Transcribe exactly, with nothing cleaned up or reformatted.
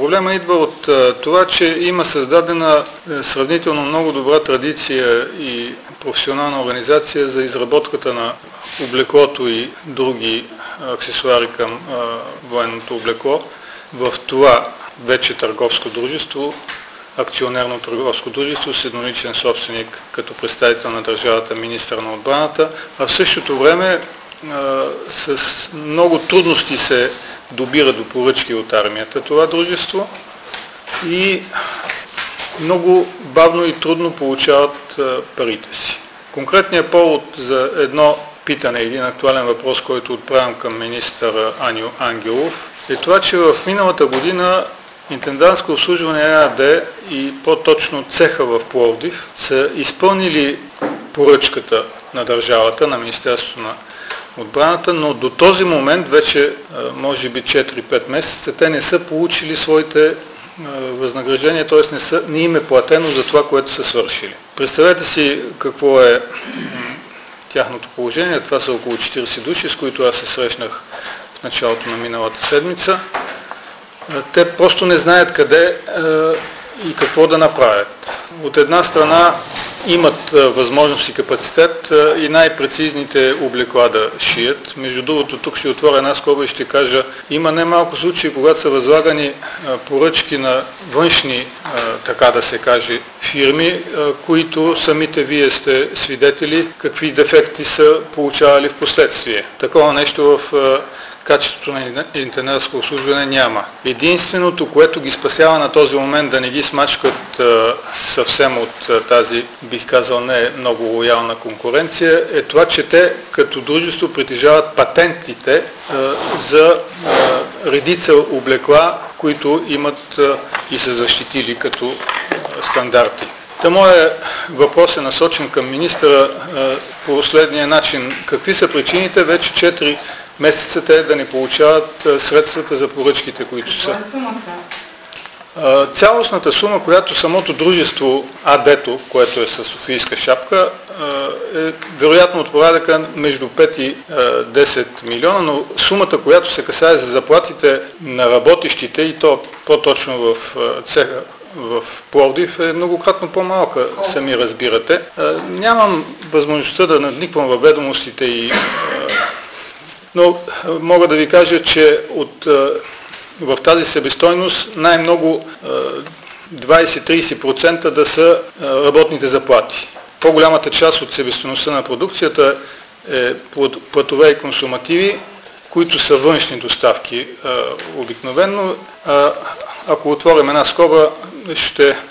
Проблема идва от това, че има създадена сравнително много добра традиция и професионална организация за изработката на облеклото и други аксесуари към военното облекло в това вече търговско дружество, акционерно търговско дружество с едноличен собственик като представител на държавата, министър на отбраната, а в същото време а, с много трудности се добира до поръчки от армията това дружество и много бавно и трудно получават а, парите си. Конкретният повод за едно питане, един актуален въпрос, който отправям към министър Аню Ангелов, е това, че в миналата година Интендантско обслужване ЕАД и по-точно цеха в Пловдив са изпълнили поръчката на държавата, на Министерството на отбраната, но до този момент, вече може би четири-пет месеца, те не са получили своите възнаграждения, т.е. не, са, не им е платено за това, което са свършили. Представете си какво е тяхното положение. Това са около четиридесет души, с които аз се срещнах в началото на миналата седмица. Те просто не знаят къде е, и какво да направят. От една страна имат е, възможност и капацитет е, и най-прецизните облекла да шият. Между другото, тук ще отворя една скоба и ще кажа, има немалко случаи, когато са възлагани е, поръчки на външни, е, така да се каже, фирми, е, които самите вие сте свидетели какви дефекти са получавали в последствие. Такова нещо в е, качеството на интендантско обслужване няма. Единственото, което ги спасява на този момент да не ги смачкат а, съвсем от а, тази, бих казал, не много лоялна конкуренция, е това, че те като дружество притежават патентите а, за а, редица облекла, които имат а, и са защитили като а, стандарти. Та моят въпрос е насочен към министъра а, по следния начин. Какви са причините вече четири месеца те да не получават а, средствата за поръчките, които са? А, цялостната сума, която самото дружество АД-то, което е със софийска шапка, а, е вероятно от порядъка между пет и десет милиона, но сумата, която се касае за заплатите на работещите, и то по-точно в цеха в Пловдив, е многократно по-малка, сами разбирате. А, нямам възможността да надниквам във ведомостите и но мога да ви кажа, че от, в тази себестойност най-много двайсет до трийсет процента да са работните заплати. По-голямата част от себестойността на продукцията е платове и консумативи, които са външни доставки обикновено. Ако отворим една скоба, ще